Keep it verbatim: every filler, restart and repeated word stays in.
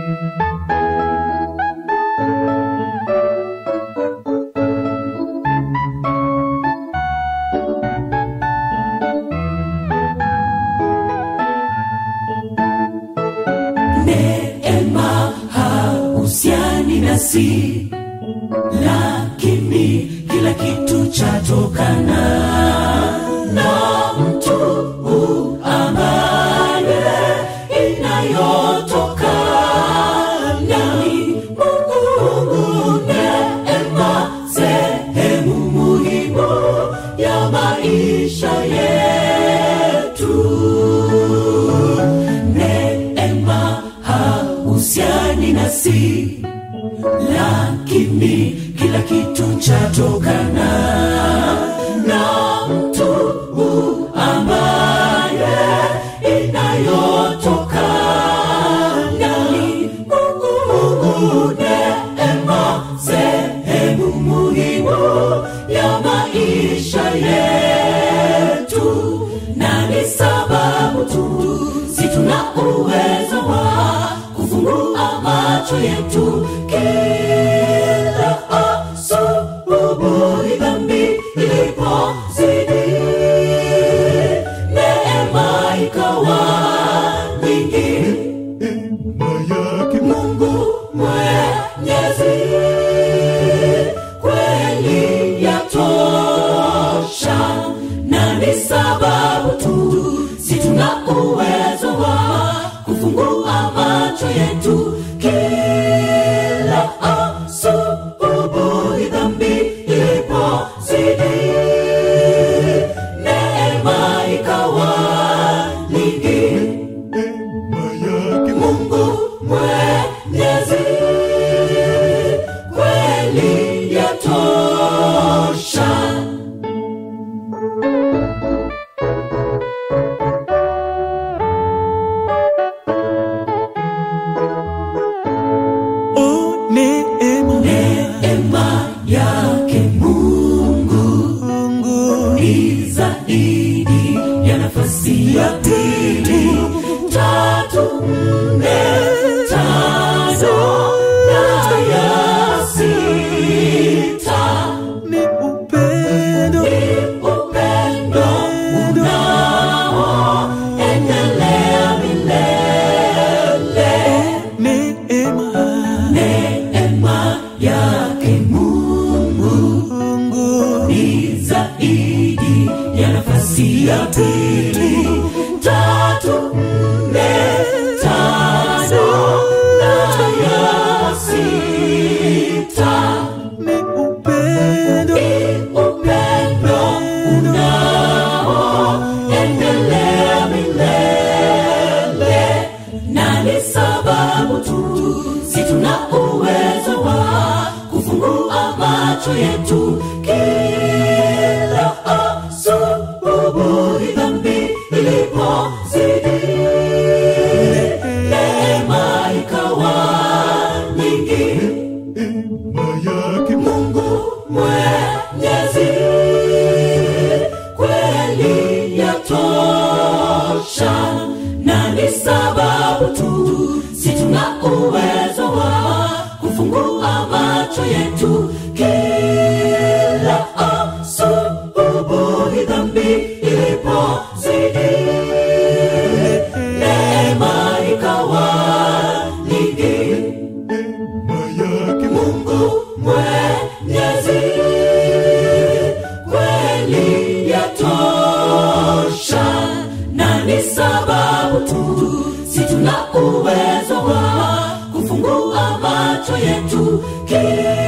Neema hausiani nasi, lakini kila kitu chatokana na mtu ambaye inayotoka ndani Mungu. Neema sehemu muhimu ya maisha yetu. Neema hausiani nasi, lakini kila kitu chatokana na mtu ambaye inayotoka ndani Mungu. Neema sehemu muhimu ya maisha yetu, na ni sababu tu si tuna uwezo wa kufungua macho yetu kila asubuhi dhambi ilipozidi, neema ikawa nyingi. Neema yake Mungu Mwenyezi kweli yatosha, na ni sababu tu si tuna uwezo wa kufungua macho yetu kila asubuhi dhambi ilipozidi, neema ikawa nyingi. Neema yake Mungu Mwenyezi kweli yatosha. Neema yake Mungu ni zaidi ya nafasi ya pili, tatu, nne, tano na ya sita. Ni upendo, ni upendo unao endelea milele. Neema, neema yake Mungu ni zaidi ya nafasi ya pili, tatu, nne, tano na ya sita. Ni upendo, ni upendo unao endelea milele, na ni sababu tu si tuna uwezo wa kufungua macho yetu kila asubuhi dhambi ilipozidi, neema ikawa nyingi. Neema yake Mungu Mwenyezi kweli yatosha, na ni sababu tu si tuna uwezo wa kufungua macho yetu kila asubuhi dhambi ilipozidi, neema ikawa nyingi. Neema yake Mungu Mwenyezi kweli yatosha, na ni sababu tu si tuna uwezo wa kufungua macho yetu kila